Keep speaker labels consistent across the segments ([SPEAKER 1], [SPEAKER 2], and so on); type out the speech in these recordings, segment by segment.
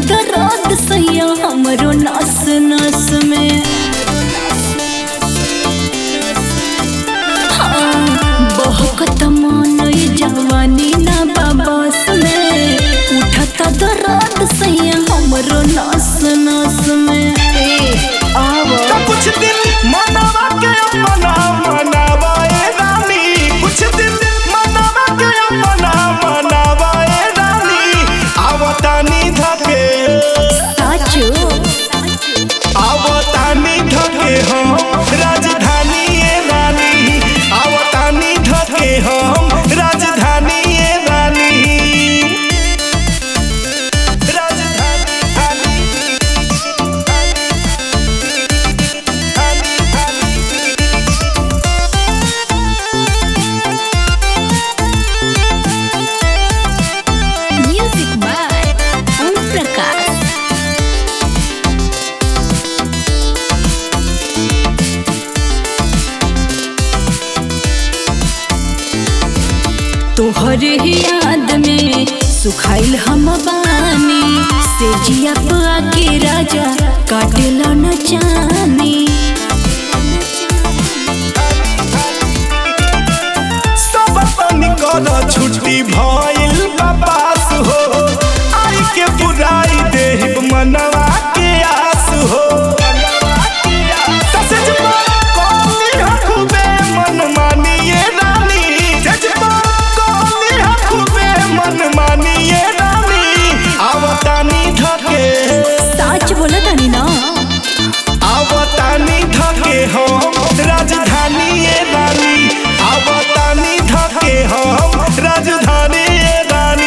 [SPEAKER 1] दर्द सैया हमरो नस नस में। हाँ, बहकत मन जवानी ना बाबस में, उठता दर्द सैया हमरो नस नस में।
[SPEAKER 2] कुछ दिन मनावा के अपना मनावा ए रानी, कुछ दिन मनावा के अपना मनावा ए रानी। आवतानी धके
[SPEAKER 1] साचो
[SPEAKER 2] आवतानी धके हम राजधानी ए रानी, आवतानी धके हम राजधानी ए रानी।
[SPEAKER 1] Music by Om Prakash. तोहरे याद में सुखाइल हम बानी, से जिया पा के राजा काटेला न जानी।
[SPEAKER 2] सब तनी कर छुट्टी भइल बापास हो, आई के बुराई देहिब मनवा के आस हो। ससजमा कोनी हखबे मन मानिए रानी, ससजमा कोनी हखबे मन मानिए रानी। आवतानी धके
[SPEAKER 1] साच बोला तानी ना,
[SPEAKER 2] आवतानी धके हम राजधानी ए रानी, आवतानी धके हम राजधानी ए रानी।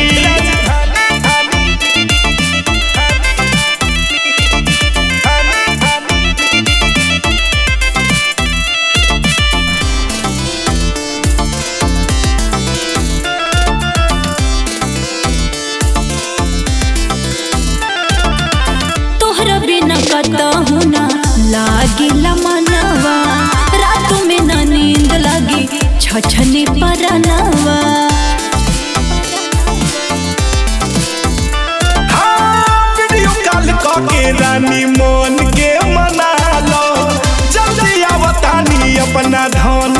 [SPEAKER 1] तोहरा बिना कतहु ना लागिला मनवा, रात में ना नींद लागी छछनी परनवा।
[SPEAKER 2] वीडियो कॉल के रानी मन के मना लो, जल्दी आवतानी अपना धन